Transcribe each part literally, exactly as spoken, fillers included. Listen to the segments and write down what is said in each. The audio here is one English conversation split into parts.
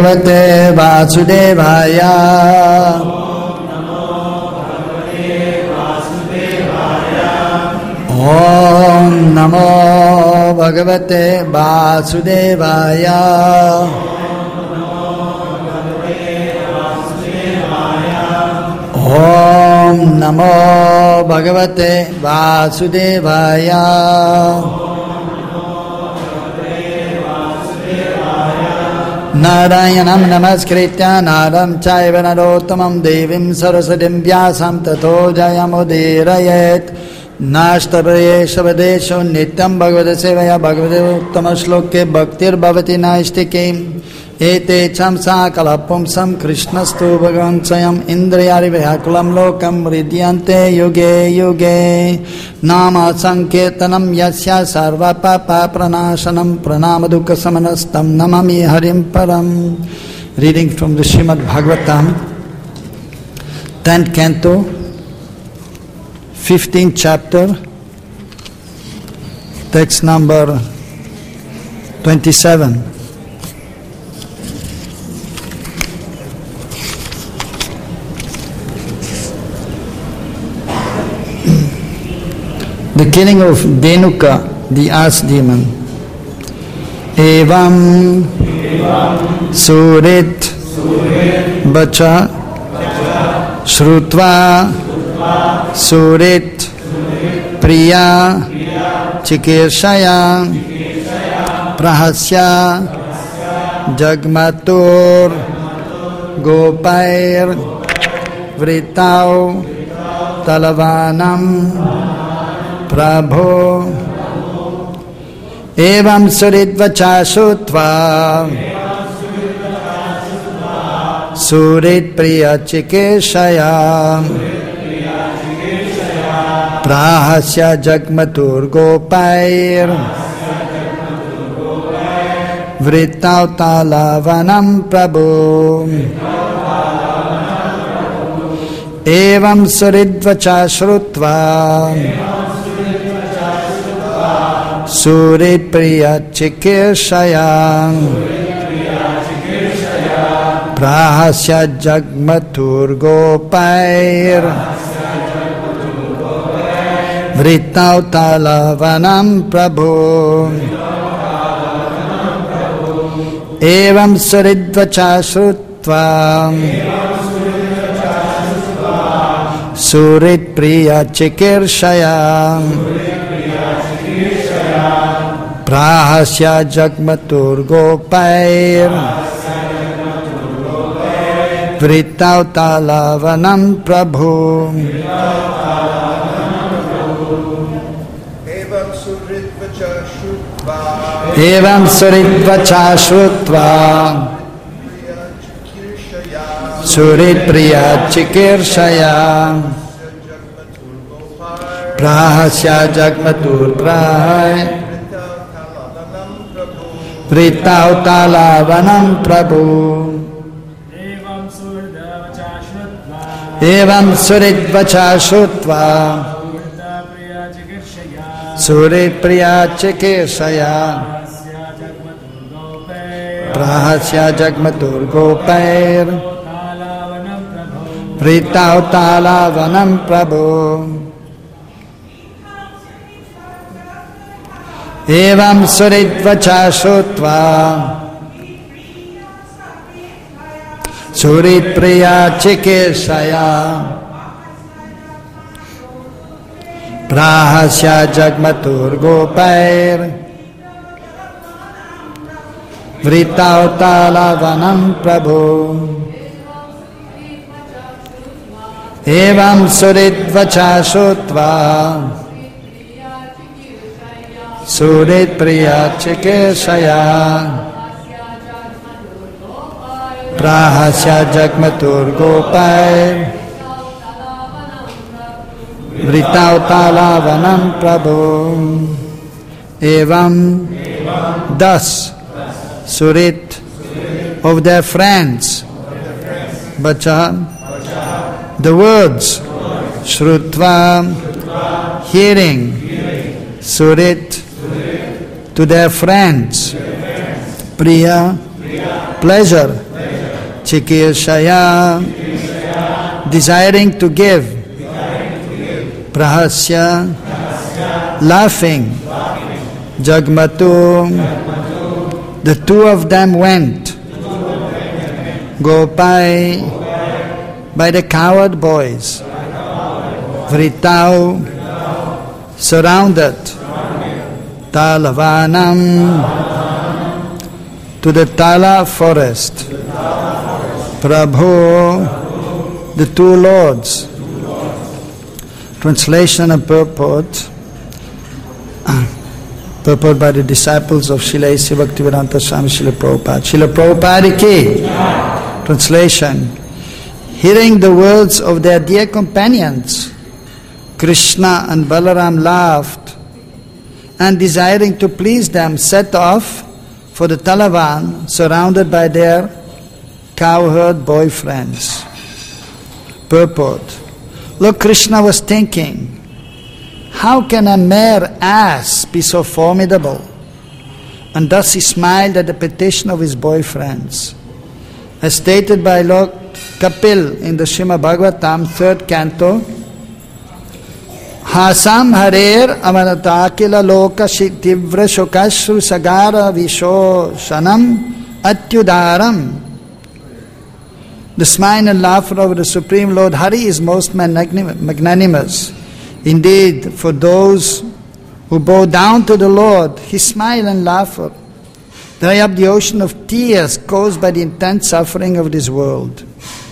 भगवते वासुदेवाय। ओम नमो भगवते वासुदेवाय। ओम नमो भगवते वासुदेवाय। नारायणं नमस्कृत्य नरं चैव नरोत्तमं देवीं सरस्वतीं व्यासं ततो जयमुदीरयेत्। नास्तप्रियेषु नित्यं भगवते सेवया भगवते उत्तमश्लोके भक्तिर्भवति नैष्टिकी। एते चं सकलपुंसं कृष्णस्तु भगवान् स्वयम् इन्द्रियादिव्याकुलं लोकं हृद्यन्ते युगे युगे। नाम संकीर्तनं यस्य सर्वपापप्रणाशनं प्रणामदुःखशमनस्तं नमामि हरिं परम्। Reading from the Srimad Bhagavatam, tenth canto, fifteenth chapter, text number twenty-seven. The killing of Denuka, the ass demon. Evam Surit Bacha Shrutva Surit Priya Chikirshaya Prahasya Jagmatur Gopair Vritau Talavanam Prabho Evam Suridvacha Shutva Surit Priya Chikeshaya Prahasya Jagmatur Gopair Vritau Talavanam Prabhu Evam Suridvacha Shrutva Surit Priya Chikirshaya Prahasya Jagmatur Gopair Vritau Talavanam Prabhu Evam Suridvacha Shrutva Surit Priya Chikirshaya Prahasya Jagmatur Gopair Vritau Talavanam Prabhu Evam Suridvacha Shrutva Evam Suridvacha Shrutva Surit Priya Chikirshaya Prahasya Jagmatur Pray Vritau Talavanam Prabhu Evam Suridvacha Shrutva Surit Priya Chikirshaya Prahasya Jagmatur Gopair Vritau Talavanam Prabhu Evam Suridvacha Shrutva Surit Priya Chikirshaya Prahasya Jagmatur Gopair Vritau Talavanam Prabhu Evam Suridvacha Shrutva Surit Priya Chikirshaya Prahasya Jagmatur Gopair Vritau Talavanam Prabhu Evam Thus Surit of their friends Bacha the words Shrutva hearing Surit to their friends Priya pleasure Chikirshaya, desiring to give, Prahasya, laughing, Jagmatu, the two of them went, Gopai, by the coward boys, Vritau, surrounded, Talavanam, to the Tala forest, Prabhu, the two lords. Translation and purport. Purport by the disciples of Srila A C Bhaktivedanta Swami Srila Prabhupada. Srila Prabhupada ki. Translation. Hearing the words of their dear companions, Krishna and Balaram laughed, and desiring to please them, set off for the Talavan, surrounded by their cowherd boyfriends. Purport. Lord Krishna was thinking, how can a mere ass be so formidable? And thus he smiled at the petition of his boyfriends. As stated by Lord Kapil in the Srimad Bhagavatam, third canto, Hasam harer amanatakila loka tivra shokashru sagara visho shanam atyudaram. The smile and laughter of the Supreme Lord Hari is most magnanimous. Indeed, for those who bow down to the Lord, His smile and laughter dry up the ocean of tears caused by the intense suffering of this world.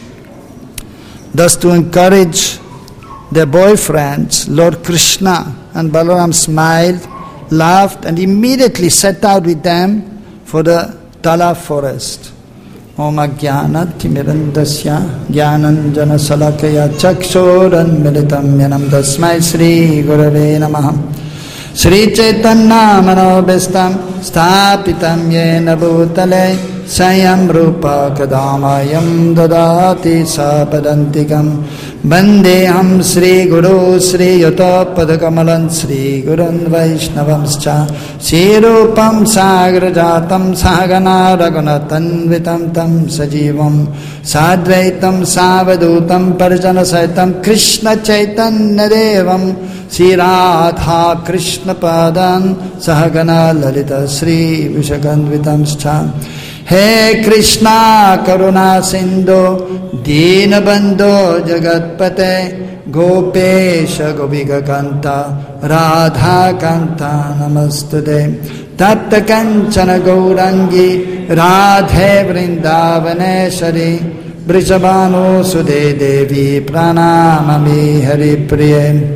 Thus, to encourage their boyfriends, Lord Krishna and Balaram smiled, laughed, and immediately set out with them for the Tala forest. Om Ajnanat Timirandasya Jnananjana Salakaya Chakshuran Militam Yanam Tasmai Sri Gurave Namaha Sri Chaitanya Manobhistam Sthapitam Yena Bhutale Sayam Rupa Kadamayam Dadati Sapadantikam Bandeham Sri Guru Sri Yata Padakamalan Sri Gurun Vaishnavamscha Sri Rupam Sagrajatam Sagana Raghunathan Tam Sajivam Sadvaitam Savadutam Parjana Saitam Krishna Chaitanya Devam Sri Radha Krishna Padan Sahagana Lalita Sri Vishakandvitamscha He Krishna Karuna Sindhu Deenabandho Jagatpate Gopesha Gopika Kanta Radha Kanta Namastude Tapta Kanchana Gaurangi Radhe Vrindavaneshari Brishabhanu Sude Devi Pranamami Hari Priye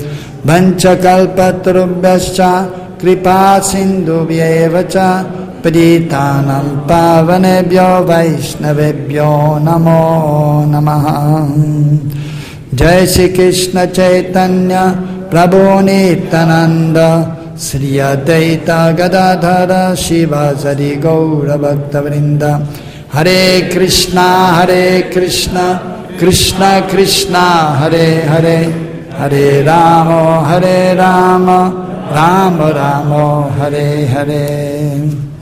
Vanchakalpatarubhyascha Kripa Sindhu Vyevacha Paditanam Pavanebhyo Vaishnavebhyo Namo Namaha Jai Shri Krishna Chaitanya Prabhu Nityananda Sri Advaita Gadadhara Shivasari Gaura Bhakta Vrinda Hare Krishna Hare Krishna Krishna Krishna Hare Hare Hare Rama Hare Rama Rama Rama Hare Hare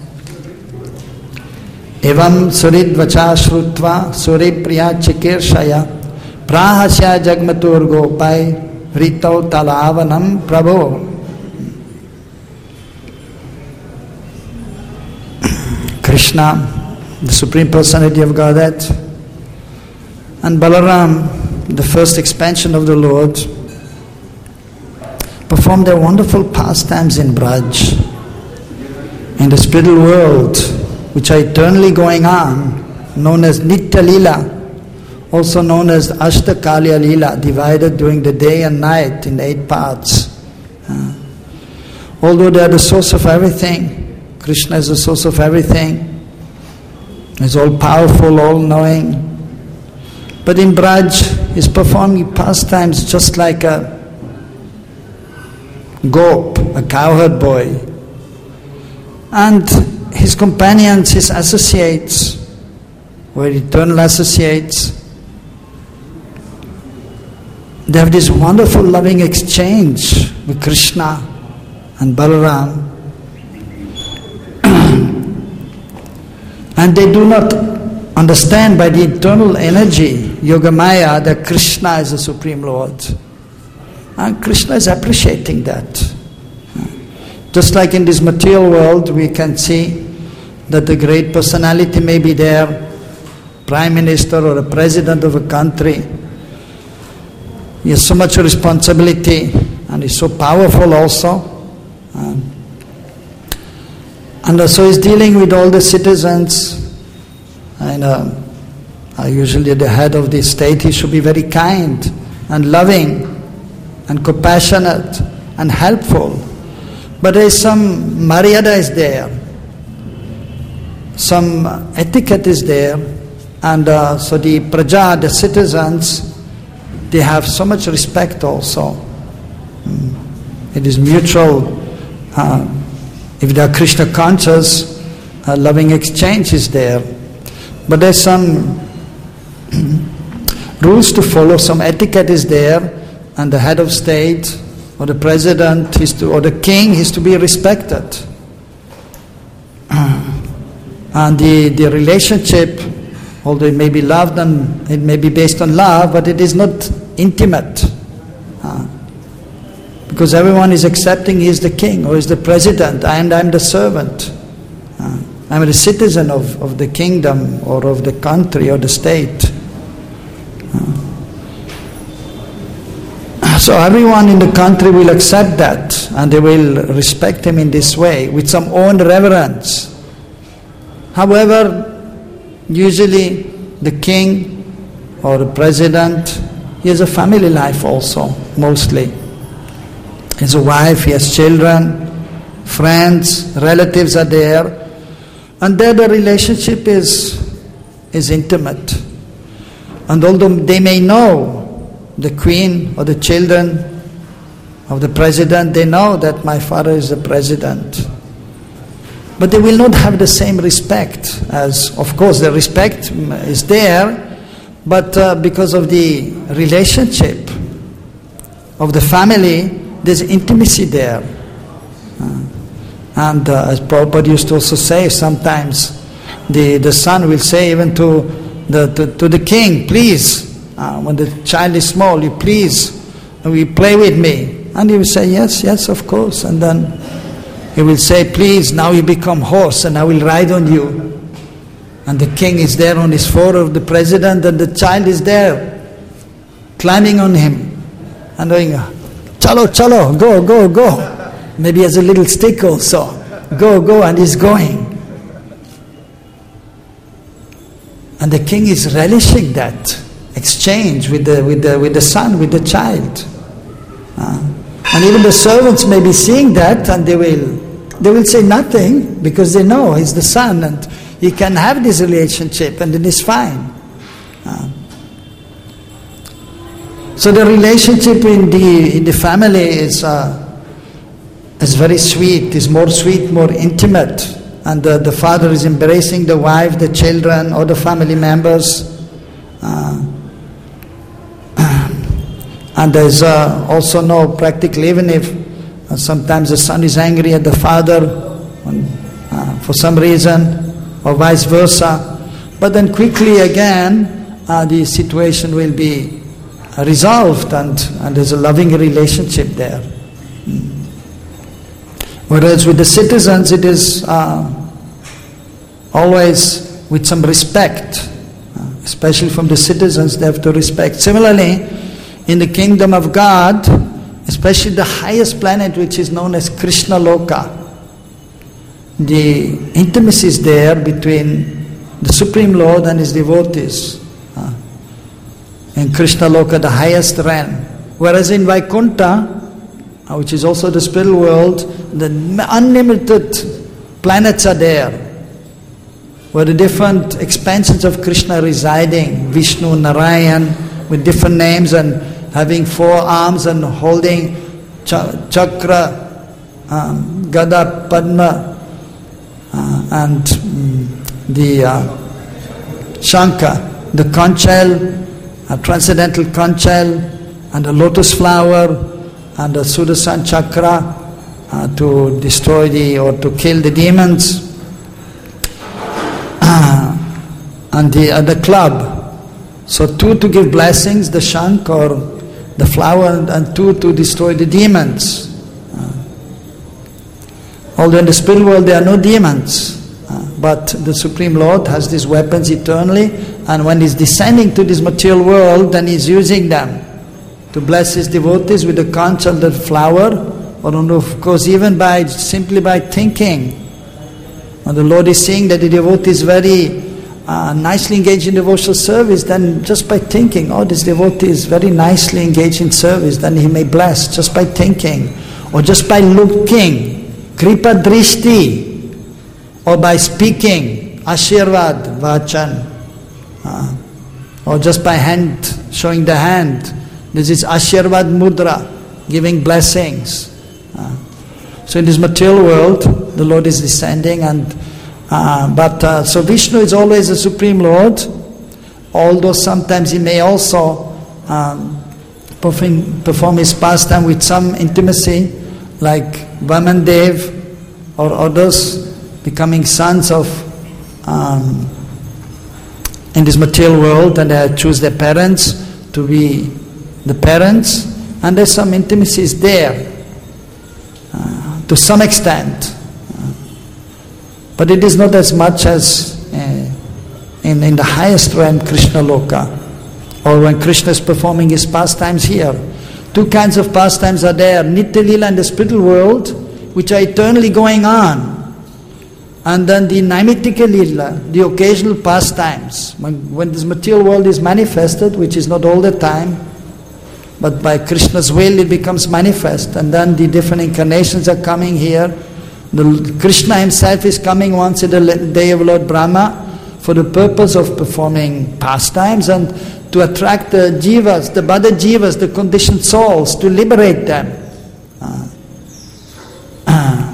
Evam suridvacha shrutva suripriya chikirshaya prahasya jagmatur gopai vrito talavanam prabho. Krishna, the Supreme Personality of Godhead, and Balaram, the first expansion of the Lord, performed their wonderful pastimes in Braj, in the spiritual world, which are eternally going on, known as Nitya Leela, also known as Ashtakalya Leela, divided during the day and night in eight parts. Uh, although they are the source of everything, Krishna is the source of everything, He's all powerful, all knowing. But in Braj, He's performing pastimes just like a gop, a cowherd boy. And his companions, his associates, were eternal associates. They have this wonderful loving exchange with Krishna and Balaram. And they do not understand by the internal energy, Yogamaya, that Krishna is the Supreme Lord. And Krishna is appreciating that. Just like in this material world, we can see that the great personality may be there, Prime Minister or a President of a country. He has so much responsibility and is so powerful also. Um, and so he's dealing with all the citizens. And uh, uh, usually the head of the state, he should be very kind and loving and compassionate and helpful. But there is some maryada is there, some etiquette is there, and uh, so the praja, the citizens, they have so much respect also. Mm. It is mutual. Uh, if they are Krishna conscious, a loving exchange is there. But there's some rules to follow, some etiquette is there, and the head of state or the president is to, or the king is to be respected. And the, the relationship, although it may be loved and it may be based on love, but it is not intimate. Uh, because everyone is accepting he is the king or is the president and I'm the servant. Uh, I'm a citizen of, of the kingdom or of the country or the state. Uh, so everyone in the country will accept that and they will respect him in this way with some own reverence. However, usually the king or the president, he has a family life also, mostly. He has a wife, he has children, friends, relatives are there. And there the relationship is, is intimate. And although they may know, the queen or the children of the president, they know that my father is the president. But they will not have the same respect as, of course, the respect is there, but uh, because of the relationship of the family, there's intimacy there. Uh, and uh, as Prabhupada used to also say, sometimes the, the son will say even to the, to, to the king, please, uh, when the child is small, you please, will you play with me? And he will say, yes, yes, of course. And then he will say, please, now you become horse and I will ride on you. And the king is there on his forehead, the president, and the child is there, climbing on him and going, chalo, chalo, go, go, go. Maybe he has a little stick also. Go, go, and he's going. And the king is relishing that exchange with the, with the, with the son, with the child. Uh, and even the servants may be seeing that and they will They will say nothing because they know he's the son and he can have this relationship and it is fine. Uh, so the relationship in the in the family is uh, is very sweet, is more sweet, more intimate, and the, the father is embracing the wife, the children, or the family members. Uh, and there's uh, also no practical, even if Uh, sometimes the son is angry at the father when, uh, for some reason, or vice versa. But then quickly again, uh, the situation will be uh, resolved and, and there's a loving relationship there. Mm. Whereas with the citizens, it is uh, always with some respect, uh, especially from the citizens, they have to respect. Similarly, in the kingdom of God, especially the highest planet which is known as Krishna Loka, the intimacy is there between the Supreme Lord and his devotees. Uh, in Krishna Loka, the highest realm. Whereas in Vaikuntha, uh, which is also the spiritual world, the unlimited planets are there, where the different expansions of Krishna are residing, Vishnu, Narayan, with different names and having four arms and holding ch- chakra, um, gada, padma, uh, and um, the uh, shankha, the conch shell, a transcendental conch shell, and a lotus flower, and a Sudarshan chakra uh, to destroy the or to kill the demons. Uh, and the other club. So two to give blessings, the shank or the flower, and two to destroy the demons. Uh, although in the spirit world there are no demons, uh, but the Supreme Lord has these weapons eternally, and when he's descending to this material world, then he's using them to bless his devotees with the conch of the flower, or of course even by simply by thinking. And the Lord is saying that the devotee is very uh, nicely engaged in devotional service, then just by thinking, oh, this devotee is very nicely engaged in service, then he may bless just by thinking, or just by looking, kripa drishti, or by speaking, ashirvad, vachan, uh, or just by hand, showing the hand. This is ashirvad mudra, giving blessings. Uh, so in this material world, the Lord is descending, and uh, but uh, so Vishnu is always the Supreme Lord, although sometimes he may also um, perform, perform his pastime with some intimacy, like Vamandev or others becoming sons of um, in this material world, and they choose their parents to be the parents, and there's some intimacies there uh, to some extent. But it is not as much as uh, in, in the highest realm, Krishna Loka, or when Krishna is performing his pastimes here. Two kinds of pastimes are there, Nitya Lila and the spiritual world, which are eternally going on. And then the Naimittika Lila, the occasional pastimes, when, when this material world is manifested, which is not all the time, but by Krishna's will it becomes manifest, and then the different incarnations are coming here. The Krishna himself is coming once in the day of Lord Brahma for the purpose of performing pastimes and to attract the jivas, the bada jivas, the conditioned souls, to liberate them. Uh, uh,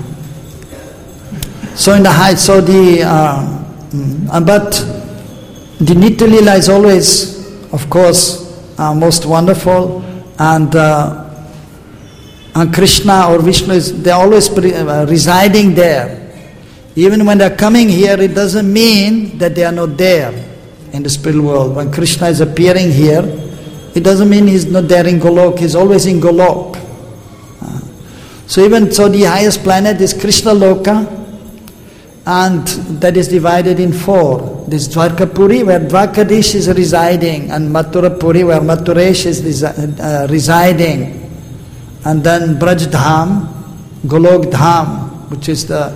so in the high, so the uh, uh, but the Nitya Lila is always, of course, uh, most wonderful, and. Uh, And Krishna or Vishnu, is, they're always pre- uh, residing there. Even when they're coming here, it doesn't mean that they are not there in the spiritual world. When Krishna is appearing here, it doesn't mean he's not there in Golok, he's always in Golok. Uh, so even so, the highest planet is Krishna Loka, and that is divided in four. This Dwarkapuri, where Dwarkadish is residing, and Mathurapuri, where Mathuresh is resi- uh, residing. And then Braj Dham, Golok Dham, which is the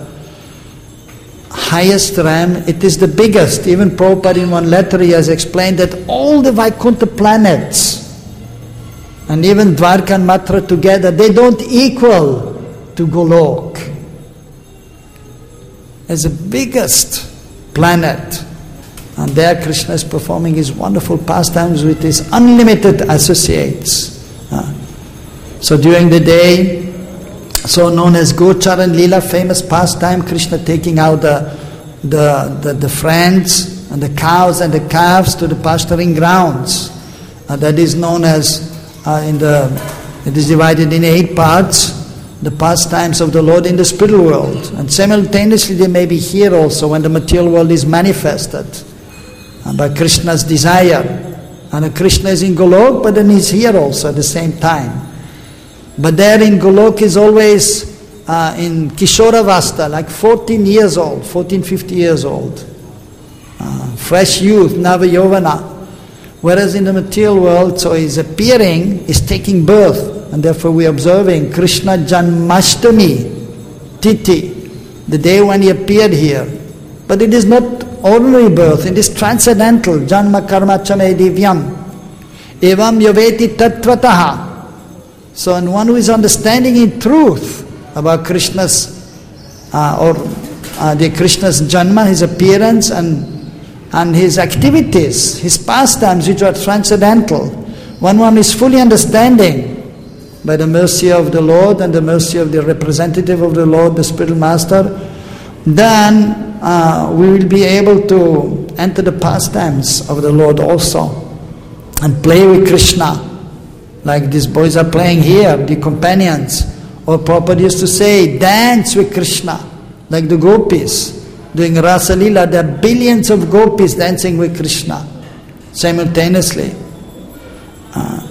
highest realm. It is the biggest. Even Prabhupada in one letter he has explained that all the Vaikuntha planets, and even Dwarka and Mathura together, they don't equal to Golok. It's the biggest planet. And there Krishna is performing his wonderful pastimes with his unlimited associates. Uh, So during the day, so known as Gocharan Leela, famous pastime, Krishna taking out the, the, the, the friends and the cows and the calves to the pasturing grounds. Uh, that is known as, uh, in the, it is divided in eight parts, the pastimes of the Lord in the spiritual world. And simultaneously they may be here also when the material world is manifested uh, by Krishna's desire. And uh, Krishna is in Golok, but then he's here also at the same time. But there in Golok is always uh, in Kishoravasta, like fourteen years old, fourteen, fifty years old. Uh, fresh youth, Navayovana. Whereas in the material world, so he's appearing, is taking birth. And therefore we are observing Krishna Janmashtami, Titi, the day when he appeared here. But it is not ordinary birth, it is transcendental. Janma karma chame divyam. Evam yaveti tatvataha. So, and one who is understanding in truth about Krishna's, uh, or uh, the Krishna's Janma, his appearance and and his activities, his pastimes which are transcendental, when one is fully understanding by the mercy of the Lord and the mercy of the representative of the Lord, the spiritual master, then uh, we will be able to enter the pastimes of the Lord also and play with Krishna. Like these boys are playing here, the companions. Or Prabhupada used to say, dance with Krishna, like the gopis. doing Rasa Leela, there are billions of gopis dancing with Krishna simultaneously. Uh,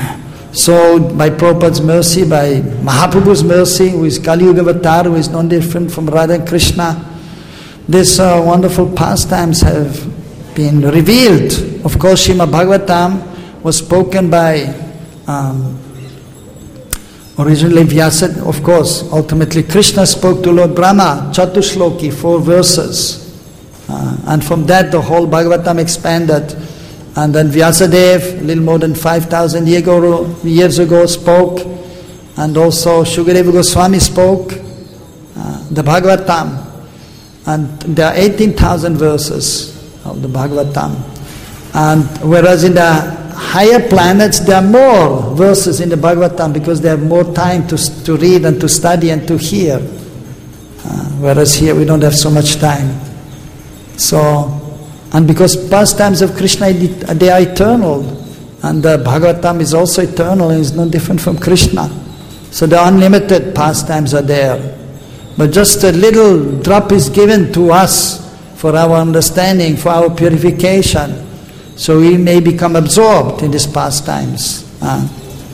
so by Prabhupada's mercy, by Mahaprabhu's mercy, who is Kali Yuga Avatar, who is no different from Radha and Krishna, these uh, wonderful pastimes have been revealed. Of course, Srimad Bhagavatam was spoken by um, originally Vyasa, of course. Ultimately, Krishna spoke to Lord Brahma, Chatushloki, four verses. Uh, and from that, the whole Bhagavatam expanded. And then Vyasadev, a little more than five thousand years ago, spoke. And also Shukadeva Goswami spoke uh, the Bhagavatam. And there are eighteen thousand verses of the Bhagavatam. And whereas in the higher planets there are more verses in the Bhagavatam because they have more time to, to read and to study and to hear. Uh, whereas here we don't have so much time. So, and because pastimes of Krishna, they are eternal. And the Bhagavatam is also eternal and is no different from Krishna. So the unlimited pastimes are there. But just a little drop is given to us for our understanding, for our purification. So we may become absorbed in these pastimes. Uh,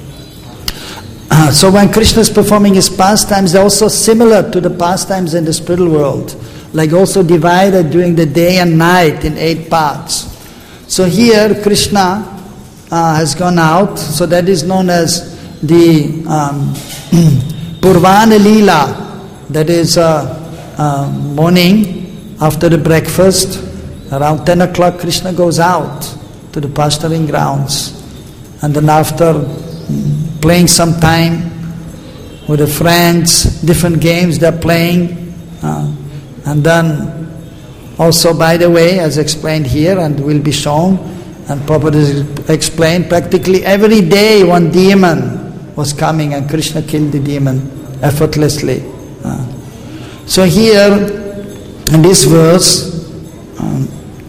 uh, so when Krishna is performing his pastimes, they're also similar to the pastimes in the spiritual world. Like also divided during the day and night in eight parts. So here Krishna uh, has gone out. So that is known as the um, Purvana Leela. That is uh, uh, morning after the breakfast. Around ten o'clock Krishna goes out to the pasturing grounds. And then after mm, playing some time with the friends, different games they're playing. Uh, and then also, by the way, as explained here and will be shown, and Prabhupada has explained, practically every day one demon was coming and Krishna killed the demon effortlessly. Uh, so here, in this verse, um,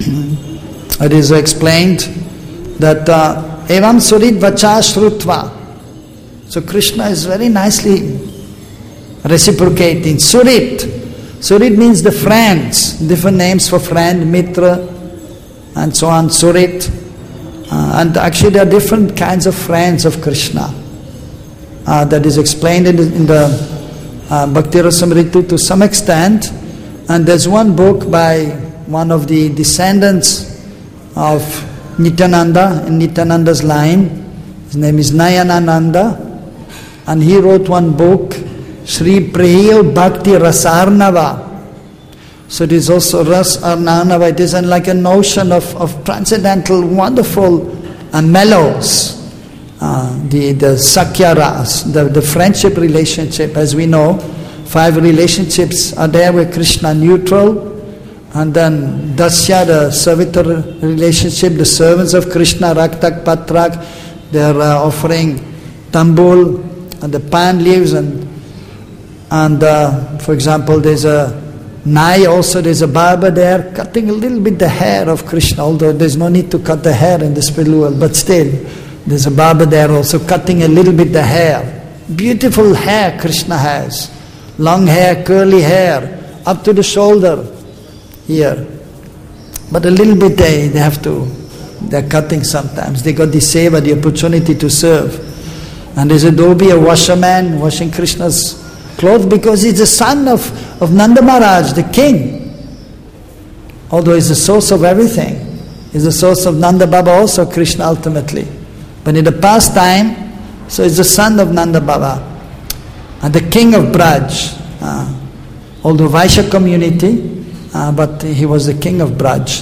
it is explained that evam surit vacha shrutva. So Krishna is very nicely reciprocating. Surit. Surit means the friends, different names for friend, mitra, and so on, Surit. Uh, and actually there are different kinds of friends of Krishna. Uh, that is explained in the, in the uh, Bhakti Rasamrita to some extent. And there's one book by one of the descendants of Nityananda, in Nityananda's line. His name is Nayanananda. And he wrote one book, Sri Prahil Bhakti Rasarnava. So it is also Ras Arnava. It is like a notion of, of transcendental, wonderful uh, mellows. Uh, the, the Sakya Ras, the, the friendship relationship, as we know, five relationships are there with Krishna, neutral. And then Dasya, the servitor relationship, the servants of Krishna, Raktak, Patrak, they are uh, offering tambul and the pan leaves. And, and uh, for example, there's a Nai also, there's a barber there cutting a little bit the hair of Krishna, although there's no need to cut the hair in the spiritual world, but still, there's a barber there also cutting a little bit the hair. Beautiful hair Krishna has. Long hair, curly hair, up to the shoulder here. But a little bit they, they have to, they're cutting sometimes. They got the seva, the opportunity to serve. And there's a Dhobi, a washerman, washing Krishna's clothes because he's the son of, of Nanda Maharaj, the king. Although he's the source of everything. He's the source of Nanda Baba also, Krishna ultimately. But in the past time, so he's the son of Nanda Baba. And the king of Braj. Uh, although Vaishya community, uh, but he was the king of Braj.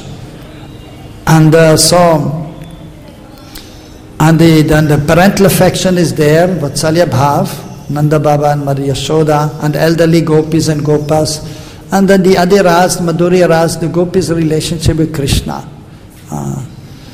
And uh, so, and the, then the parental affection is there, Vatsalya Bhav, Nanda Baba and Maria Yashoda, and elderly gopis and gopas. And then the Adi Ras, Madhurya Ras, the gopis' relationship with Krishna. Uh,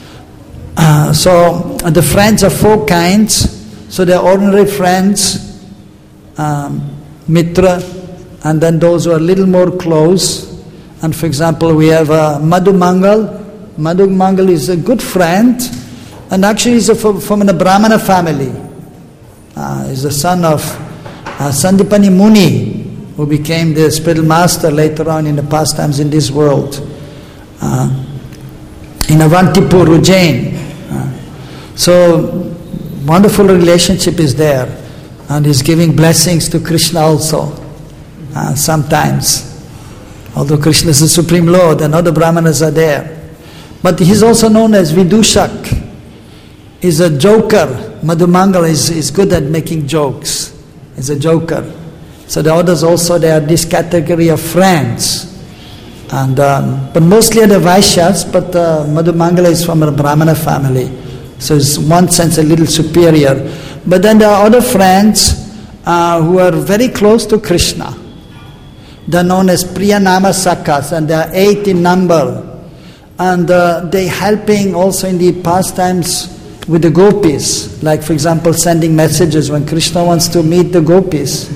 uh, so, the friends are four kinds. So, they are ordinary friends, um, Mitra, and then those who are a little more close. And for example, we have uh, Madhu Mangal. Madhu Mangal is a good friend, and actually he's a, from, from a Brahmana family. Uh, he's the son of uh, Sandipani Muni, who became the spiritual master later on in the pastimes in this world. Uh, in Avantipur, Ujjain. Uh, so, wonderful relationship is there. And he's giving blessings to Krishna also, uh, sometimes. Although Krishna is the Supreme Lord and other Brahmanas are there. But he's also known as Vidushak. He's a joker. Madhumangala is, is good at making jokes. He's a joker. So the others also, they are this category of friends. And um, but mostly are the Vaishyas, but uh, Madhumangala is from a Brahmana family. So it's in one sense a little superior. But then there are other friends uh, who are very close to Krishna. They are known as Priyanama Sakhas, and they are eight in number. And uh, they helping also in the pastimes with the gopis. Like for example, sending messages when Krishna wants to meet the gopis.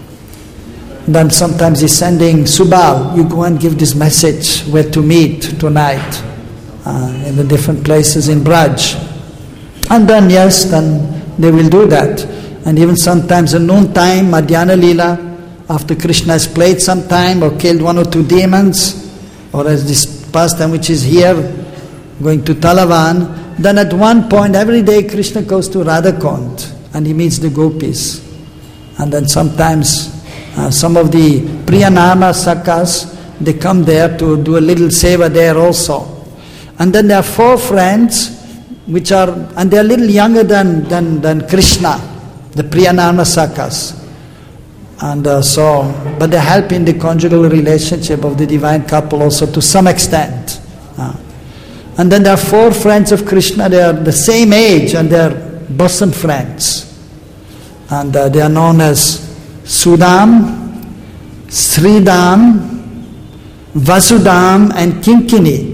Then sometimes he's sending Subal, you go and give this message where to meet tonight uh, in the different places in Braj. And then yes, then they will do that. And even sometimes at noon time, Madhyana Leela, after Krishna has played some time or killed one or two demons, or as this pastime which is here, going to Talavan, then at one point every day Krishna goes to Radhakund and he meets the gopis. And then sometimes uh, some of the Priyanama Sakhas, they come there to do a little seva there also. And then there are four friends which are, and they are a little younger than, than, than Krishna, the Priyanama Sakhas. And uh, so, but they help in the conjugal relationship of the divine couple also to some extent. Uh, and then there are four friends of Krishna, they are the same age and they are bosom friends. And uh, they are known as Sudam, Sridam, Vasudam and Kinkini.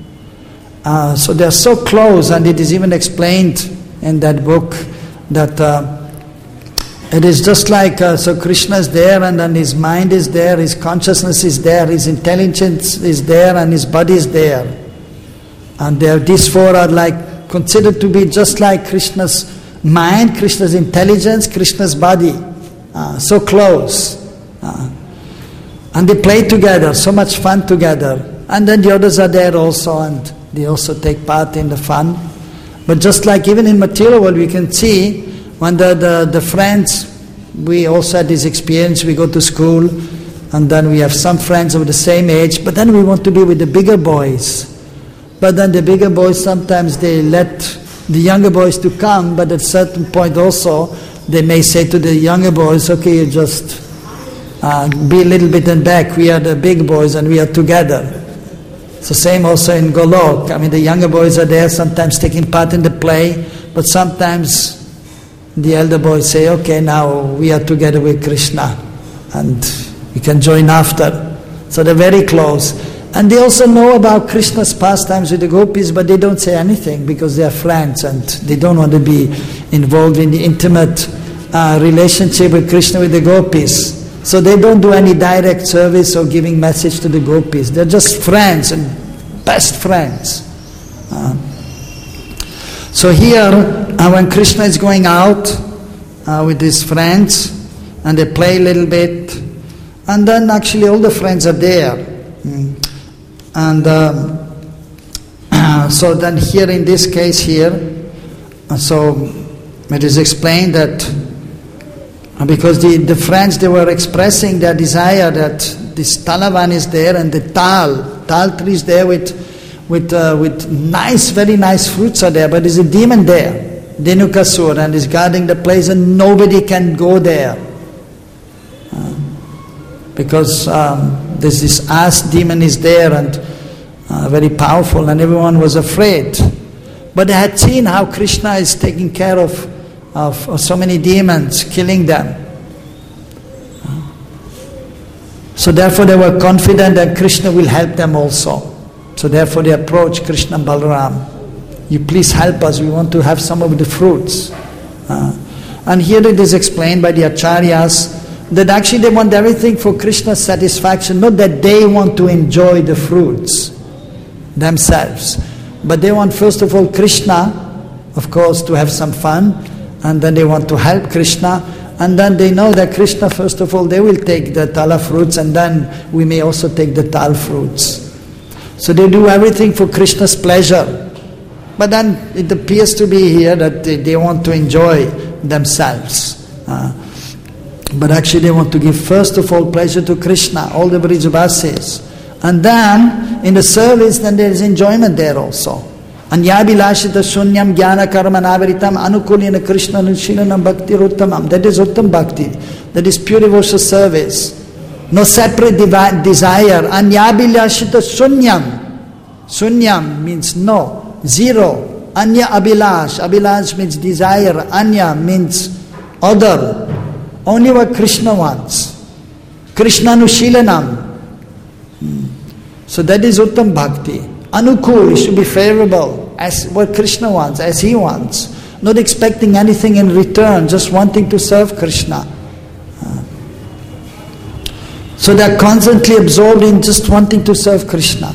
Uh, so they are so close, and it is even explained in that book that uh, it is just like, uh, so Krishna is there and then his mind is there, his consciousness is there, his intelligence is there and his body is there. And there, these four are like considered to be just like Krishna's mind, Krishna's intelligence, Krishna's body. Uh, so close. Uh, and they play together, so much fun together. And then the others are there also and they also take part in the fun. But just like even in material world we can see, when the, the, the friends, we also had this experience, we go to school and then we have some friends of the same age, but then we want to be with the bigger boys. But then the bigger boys, sometimes they let the younger boys to come, but at a certain point also, they may say to the younger boys, okay, you just uh, be a little bit in back, we are the big boys and we are together. So same also in Golok. I mean, the younger boys are there, sometimes taking part in the play, but sometimes the elder boys say, okay, now we are together with Krishna and we can join after. So they're very close. And they also know about Krishna's pastimes with the gopis, but they don't say anything because they are friends and they don't want to be involved in the intimate uh, relationship with Krishna with the gopis. So they don't do any direct service or giving message to the gopis. They're just friends and best friends. Uh, so here, uh, when Krishna is going out uh, with his friends, and they play a little bit, and then actually all the friends are there. Mm. And um, uh, so then here in this case here, uh, so it is explained that because the, the friends, they were expressing their desire that this Talavan is there and the Tal, Tal tree is there with with uh, with nice, very nice fruits are there, but there's a demon there, Dhenukasur, and is guarding the place and nobody can go there. Uh, because um, there's this ass demon is there and uh, very powerful and everyone was afraid. But they had seen how Krishna is taking care of Of, of so many demons, killing them. So therefore they were confident that Krishna will help them also. So therefore they approached Krishna and Balaram. You please help us, we want to have some of the fruits. Uh, and here it is explained by the Acharyas that actually they want everything for Krishna's satisfaction, not that they want to enjoy the fruits themselves. But they want first of all Krishna, of course, to have some fun, and then they want to help Krishna, and then they know that Krishna, first of all, they will take the tala fruits, and then we may also take the tal fruits. So they do everything for Krishna's pleasure. But then it appears to be here that they, they want to enjoy themselves. Uh, but actually they want to give first of all pleasure to Krishna, all the Vrijavasis. And then in the service, then there is enjoyment there also. Anyabhilashita shunyam jnana karma navaritam anukulina Krishna nushilanam bhakti uttamam. That is uttam bhakti. That is pure devotional service. No separate divi- desire. Anyabhilashita shunyam. Shunyam means no. Zero. Anya abhilash. Abhilash means desire. Anya means other. Only what Krishna wants. Krishna nushilanam. Hmm. So that is uttam bhakti. Anukul, it should be favorable, as what Krishna wants, as he wants. Not expecting anything in return, just wanting to serve Krishna. Uh. So they are constantly absorbed in just wanting to serve Krishna.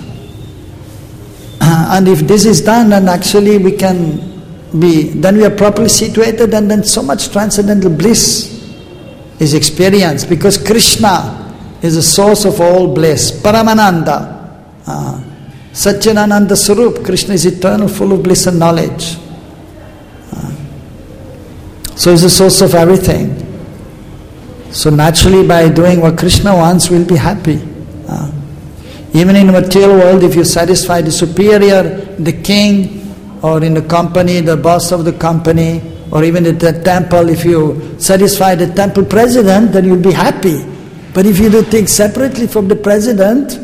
Uh, and if this is done, then actually we can be, then we are properly situated, and then so much transcendental bliss is experienced, because Krishna is the source of all bliss. Paramananda. Uh, Satchidananda Sarup. Krishna is eternal, full of bliss and knowledge. Uh, so he's the source of everything. So naturally, by doing what Krishna wants, we'll be happy. Uh, even in the material world, if you satisfy the superior, the king, or in the company, the boss of the company, or even at the temple, if you satisfy the temple president, then you'll be happy. But if you do things separately from the president,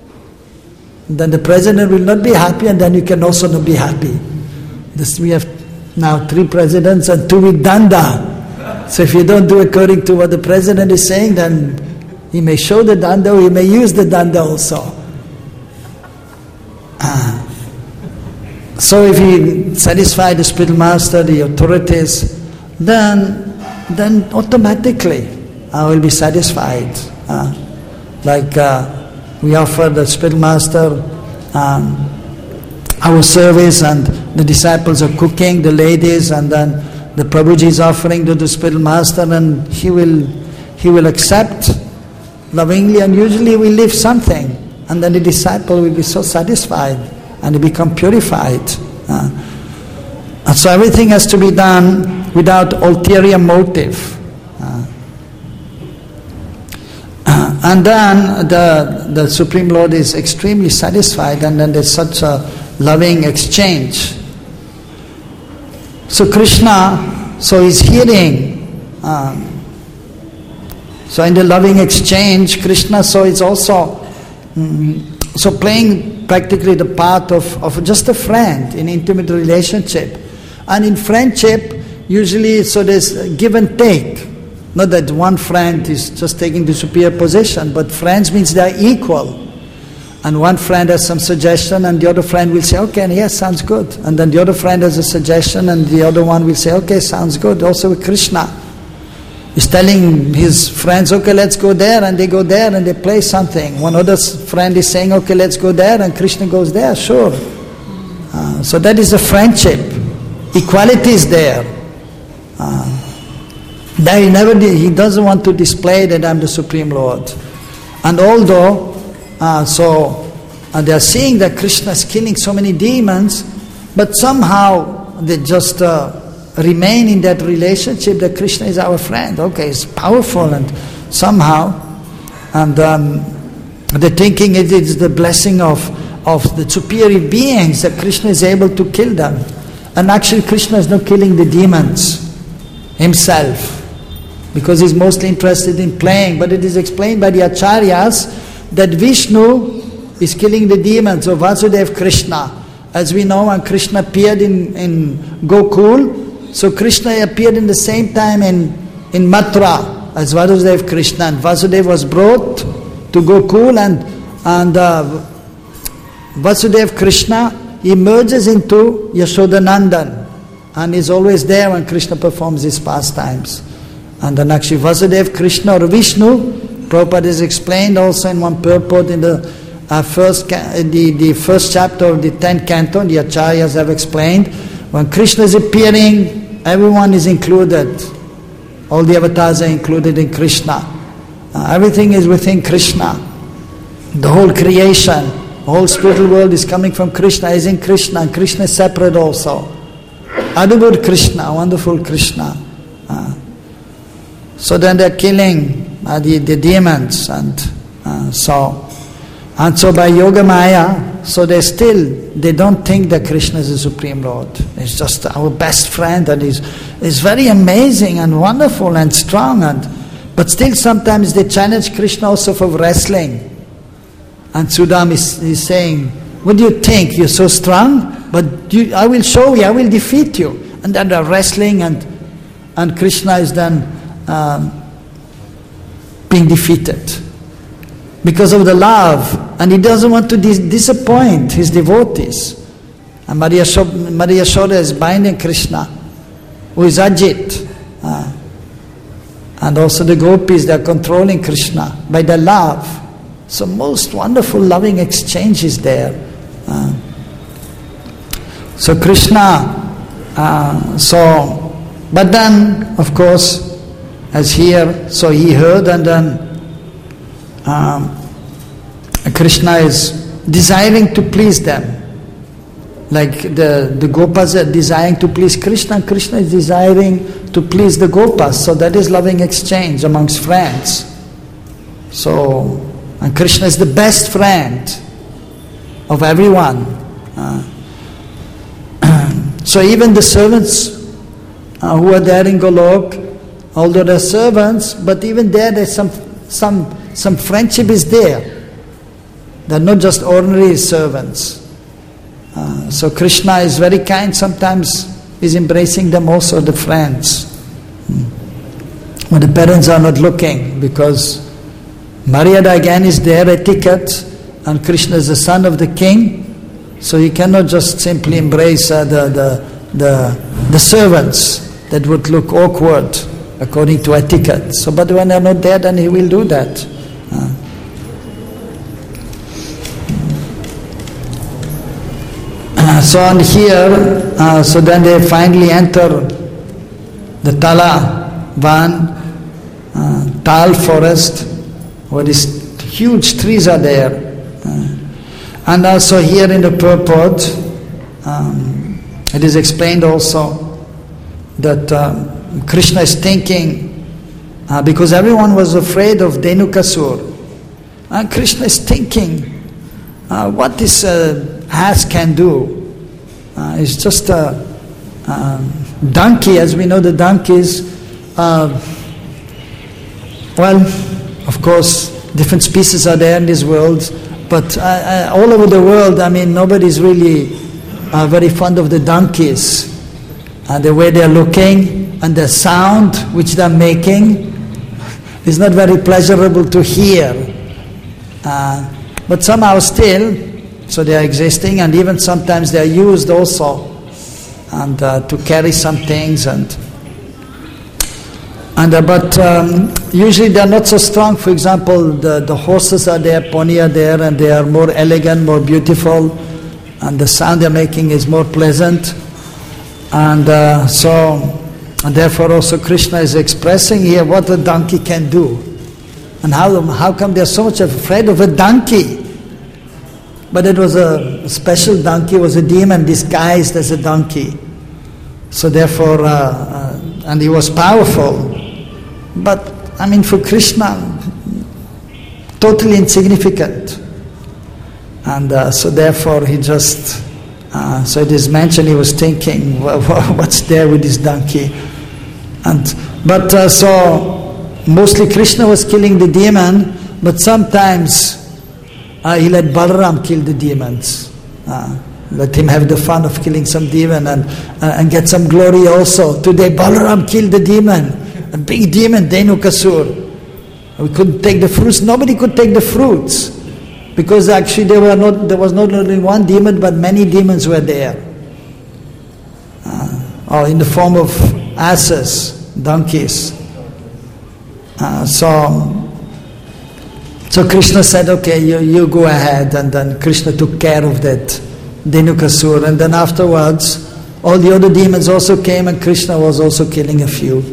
then the president will not be happy, and then you can also not be happy. This, we have now three presidents and two with danda. So if you don't do according to what the president is saying, then he may show the danda, or he may use the danda also. Ah. So if you satisfy the spiritual master, the authorities, then then automatically I will be satisfied. Uh, like uh, we offer the spiritual master um, our service, and the disciples are cooking, the ladies, and then the Prabhuji is offering to the spiritual master, and he will he will accept lovingly, and usually we leave something, and then the disciple will be so satisfied and they become purified. Uh, and so everything has to be done without ulterior motive. Uh, uh, and then the, the Supreme Lord is extremely satisfied, and then there's such a loving exchange. So Krishna, so he's hearing. Um, so in the loving exchange, Krishna, so it's also um, so playing practically the part of, of just a friend in intimate relationship. And in friendship, usually, so there's give and take. Not that one friend is just taking the superior position, but friends means they are equal. And one friend has some suggestion, and the other friend will say, okay, yes, sounds good. And then the other friend has a suggestion, and the other one will say, okay, sounds good. Also with Krishna, he's telling his friends, okay, let's go there, and they go there and they play something. One other friend is saying, okay, let's go there, and Krishna goes there, sure. Uh, so that is a friendship. Equality is there. Uh, that he never did, he doesn't want to display that I'm the Supreme Lord. And although, uh, so uh, they are seeing that Krishna is killing so many demons, but somehow they just uh, remain in that relationship that Krishna is our friend. Okay, it's powerful, and somehow, and um, they're thinking it is the blessing of, of the superior beings that Krishna is able to kill them. And actually Krishna is not killing the demons himself, because he's mostly interested in playing. But it is explained by the Acharyas that Vishnu is killing the demons of Vasudeva Krishna. As we know, when Krishna appeared in, in Gokul, so Krishna appeared in the same time in, in Mathura as Vasudeva Krishna. And Vasudeva was brought to Gokul, and, and uh, Vasudeva Krishna emerges into Yashodanandan, and is always there when Krishna performs his pastimes. And then actually Vasudeva Krishna or Vishnu, Prabhupada is explained also in one purport in the uh, first ca- the, the first chapter of the tenth canto. The Acharyas have explained, when Krishna is appearing, everyone is included. All the avatars are included in Krishna. Uh, everything is within Krishna. The whole creation, the whole spiritual world is coming from Krishna, is in Krishna, and Krishna is separate also. Adbhuta Krishna, wonderful Krishna. Uh, so then they're killing uh, the, the demons, and uh, so and so by Yoga Maya, so they still, they don't think that Krishna is the Supreme Lord. He's just our best friend, and he's, he's very amazing and wonderful and strong, and but still sometimes they challenge Krishna also for wrestling. And Sudam is, is saying, what do you think? You're so strong? But you, I will show you, I will defeat you. And then they're wrestling, and, and Krishna is then um, being defeated. Because of the love. And he doesn't want to dis- disappoint his devotees. And Maria Yashoda is binding Krishna, who is Ajit. Uh, and also the gopis, they are controlling Krishna by their love. So most wonderful loving exchange is there. Uh, so Krishna, uh, so, but then, of course, as here, so he heard, and then um, Krishna is desiring to please them. Like the, the Gopas are desiring to please Krishna, and Krishna is desiring to please the Gopas. So that is loving exchange amongst friends. So, and Krishna is the best friend of everyone. Uh, so even the servants uh, who are there in Golok, although they're servants, but even there there's some some some friendship is there. They're not just ordinary servants. Uh, so Krishna is very kind, sometimes is embracing them also, the friends. But the parents are not looking, because Maryada again is there, etiquette, and Krishna is the son of the king, so he cannot just simply embrace uh, the, the, the, the servants. That would look awkward according to etiquette. So, but when they're not there, then he will do that. Uh. So on here, uh, so then they finally enter the Tala Van, uh, Tal forest, where these huge trees are there. Uh, and also here in the purport, um, it is explained also that uh, Krishna is thinking, uh, because everyone was afraid of Dhenukasur, and Krishna is thinking uh, what this uh, ass can do. Uh, it's just a um, donkey, as we know the donkeys. Uh, well, of course, different species are there in this world, but uh, uh, all over the world, I mean, nobody's really uh, very fond of the donkeys. Uh, the way they're looking and the sound which they're making is not very pleasurable to hear. Uh, but somehow still, so they are existing, and even sometimes they are used also, and uh, to carry some things, and and uh, but um, usually they are not so strong. For example, the, the horses are there, pony are there, and they are more elegant, more beautiful, and the sound they're making is more pleasant, and uh, so and therefore also Krishna is expressing here what a donkey can do, and how how come they are so much afraid of a donkey. But it was a special donkey, it was a demon disguised as a donkey. So therefore, uh, uh, and he was powerful. But, I mean, for Krishna, totally insignificant. And uh, so therefore he just, uh, so it is mentioned he was thinking, what's there with this donkey? And But uh, so, mostly Krishna was killing the demon, but sometimes Uh, he let Balaram kill the demons. Uh, let him have the fun of killing some demon and uh, and get some glory also. Today Balaram killed the demon, a big demon, Dhenukasur. We couldn't take the fruits. Nobody could take the fruits, because actually there were not. There was not only one demon, but many demons were there. Uh, or in the form of asses, donkeys. Uh, so. So Krishna said, okay, you, you go ahead, and then Krishna took care of that Dhenukasur, and then afterwards all the other demons also came, and Krishna was also killing a few.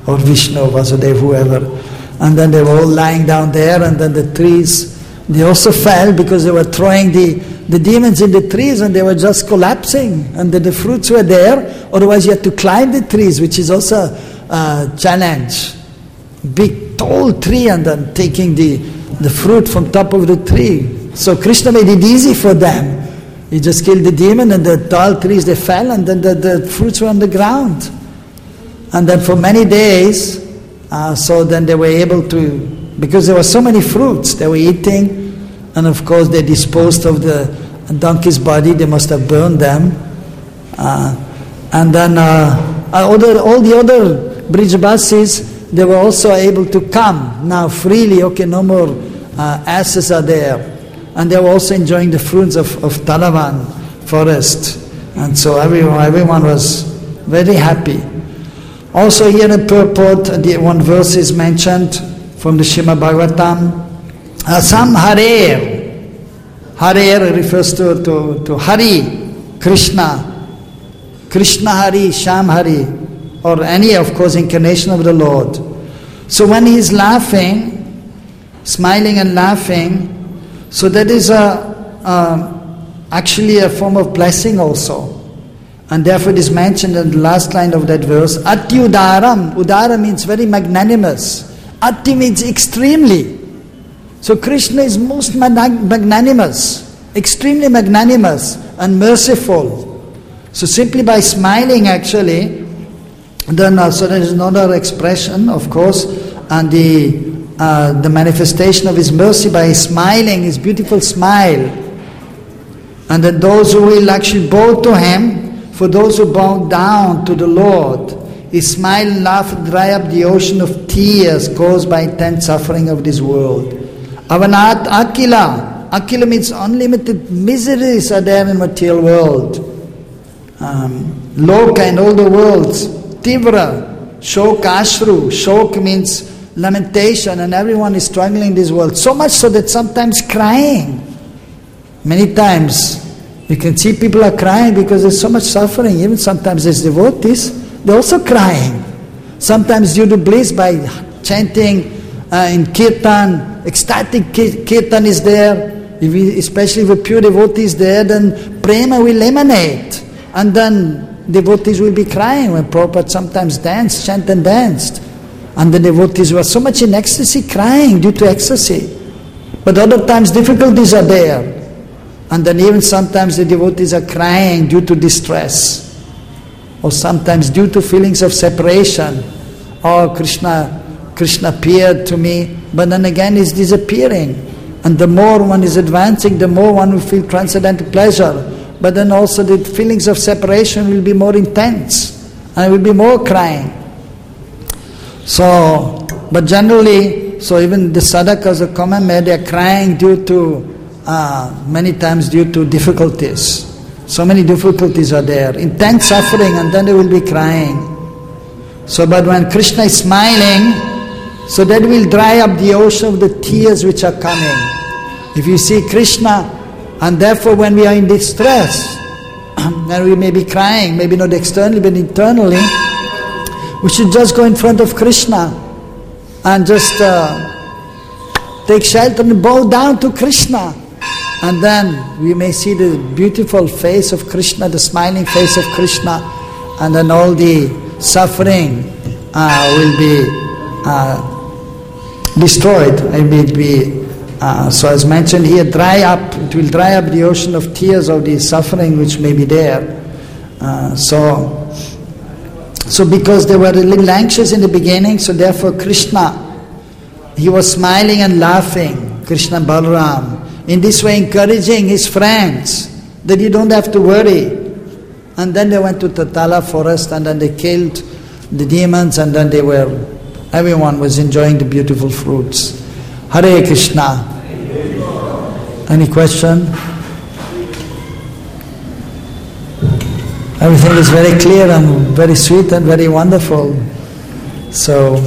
or Vishnu, Vasudev, whoever. And then they were all lying down there, and then the trees, they also fell because they were throwing the, the demons in the trees, and they were just collapsing. And then the fruits were there, otherwise you had to climb the trees, which is also a challenge. Big tall tree, and then taking the, the fruit from top of the tree. So Krishna made it easy for them. He just killed the demon, and the tall trees, they fell, and then the, the fruits were on the ground. And then for many days, uh, so then they were able to, because there were so many fruits they were eating, and of course they disposed of the donkey's body, they must have burned them. Uh, and then uh, other, all the other Brijabasis, they were also able to come now freely. Okay, no more uh, asses are there. And they were also enjoying the fruits of, of Talavan forest. And so everyone, everyone was very happy. Also here in purport, the one verse is mentioned from the Srimad Bhagavatam. Uh, some Harer. Harer refers to, to, to Hari, Krishna. Krishna Hari, Sham Hari, or any, of course, incarnation of the Lord. So when he is laughing, smiling and laughing, so that is a, a, actually a form of blessing also. And therefore it is mentioned in the last line of that verse, Ati Udaram. Udara means very magnanimous. Ati means extremely. So Krishna is most magnanimous, extremely magnanimous and merciful. So simply by smiling actually, then also there is another expression, of course, and the Uh, the manifestation of His mercy by His smiling, His beautiful smile. And then those who will actually bow to Him, for those who bow down to the Lord, His smile and laugh dry up the ocean of tears caused by intense suffering of this world. Avanat Akila. Akila means unlimited miseries are there in material world. Um, Loka in all the worlds. Tivra. Shok Ashru. Shok means lamentation, and everyone is struggling in this world. So much so that sometimes crying. Many times you can see people are crying because there's so much suffering. Even sometimes as devotees, they're also crying. Sometimes due to bliss by chanting uh, in kirtan, ecstatic kirtan is there. If we, especially if a pure devotee is there, then prema will emanate. And then devotees will be crying when Prabhupada sometimes danced, chant and danced. And the devotees were so much in ecstasy, crying due to ecstasy. But other times difficulties are there. And then even sometimes the devotees are crying due to distress. Or sometimes due to feelings of separation. Oh, Krishna, Krishna appeared to me, but then again is disappearing. And the more one is advancing, the more one will feel transcendental pleasure. But then also the feelings of separation will be more intense. And will be more crying. So, but generally, so even the sadhakas, the common men, they are crying due to, uh, many times due to difficulties. So many difficulties are there, intense suffering, and then they will be crying. So, but when Krishna is smiling, so that will dry up the ocean of the tears which are coming. If you see Krishna, and therefore when we are in distress, then we may be crying, maybe not externally, but internally, we should just go in front of Krishna and just uh, take shelter and bow down to Krishna. And then we may see the beautiful face of Krishna, the smiling face of Krishna, and then all the suffering uh, will be uh, destroyed. It will be, uh, so as mentioned here, dry up, it will dry up the ocean of tears of the suffering which may be there. Uh, so, So because they were a little anxious in the beginning, so therefore Krishna, he was smiling and laughing, Krishna Balaram, in this way encouraging his friends that you don't have to worry. And then they went to Tatala forest, and then they killed the demons, and then they were, everyone was enjoying the beautiful fruits. Hare Krishna. Any question? Everything is very clear and very sweet and very wonderful. So,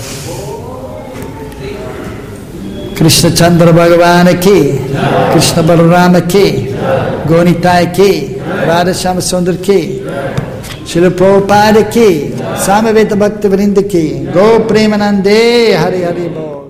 Krishna Chandra Bhagavan ki, Krishna Balarama ki, Gonitai ki, Radha Shama Sundar ki, Srila Prabhupada ki, Samaveta Bhakti Vrindaki, Go Premanande, Hari Hari Bol.